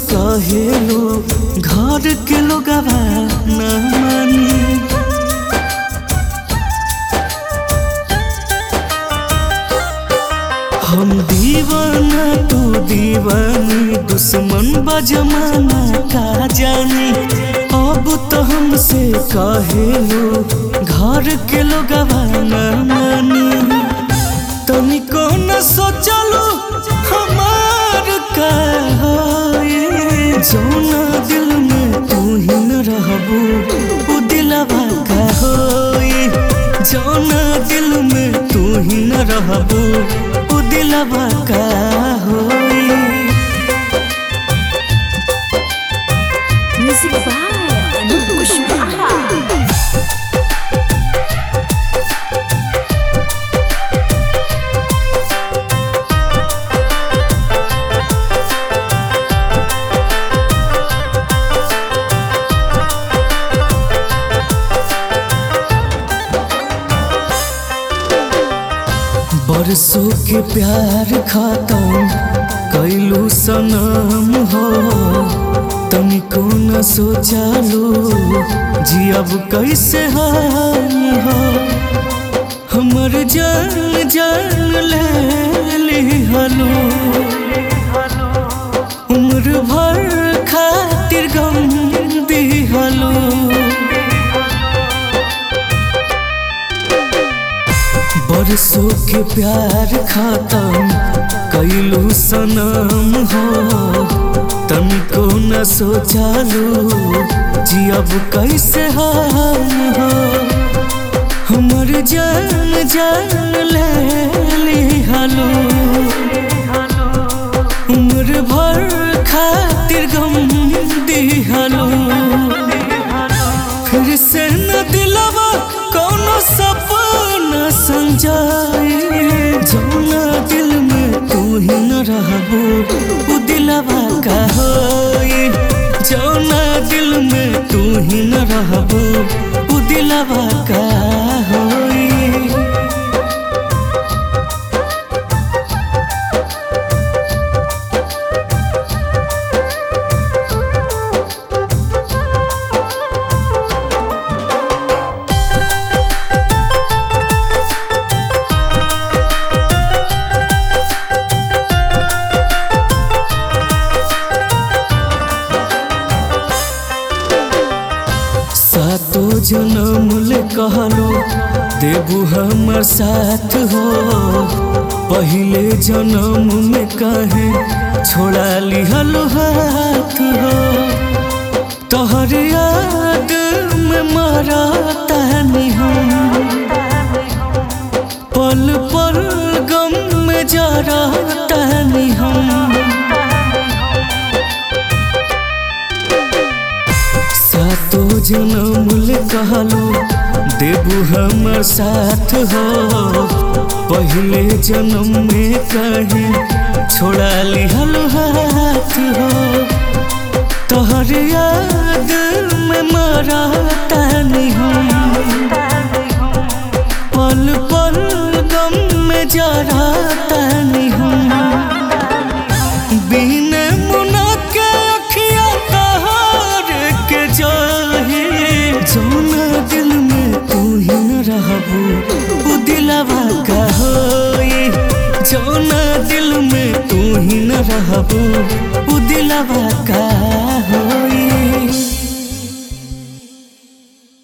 कहेलो घर के लोगवा न मानी। हम दीवाना तू दीवानी, दुश्मन बा जमाना का जानी। अब तो हमसे कहेलो घर के लोगवा न मानी। तनिको न सोचलो हमार का होए, जौना दिल में तू ही न रहबू उ दिलवा का होए। जौना दिल में तू ही न रहबू उ दिलवा का होए। Music by Anup Kushwaha. बरसों के प्यार खत्म कैलू सनम हो। तनिको न सोचालू जियब कैसे हम हो। हमर जान जान ले लिहलो, उम्र भर खातिर गम दिहलो। बरसों के प्यार खत्म कैलू सनम हो। तनिको न सोचालू जियब कैसे हम हो। हमर जान जान ले लिहलो, उम्र भर खातिर गम दिहलो। फिर से न दिलवा कौनो सपना संजाए। जौना दिल में तू ही न रहबू उ दिलवा का होए। जौना दिल में तू ही न रहबू उ दिलवा का होए। सातो जन्म ले कहलो देबू हमर साथ हो। पहले जन्म में कहे छोड़ा लिहलो हाथ हो। तोहर याद में मरतानी हम, पल पल गम में जरतानी हम। सातो जन्म ले कहलो देबू हमर साथ हो। पहले जन्म में कहे छोड़ा लिहलो हाथ हो। तोहर याद में मरतानी हम, पल पल गम में जरतानी हम। बिन मुना के अखिया तहार के जाहे। जौना दिल में तू ही न रहबू उ दिलवा का होए। जौना दिल में तू ही न रहबू उ दिलवा का होए।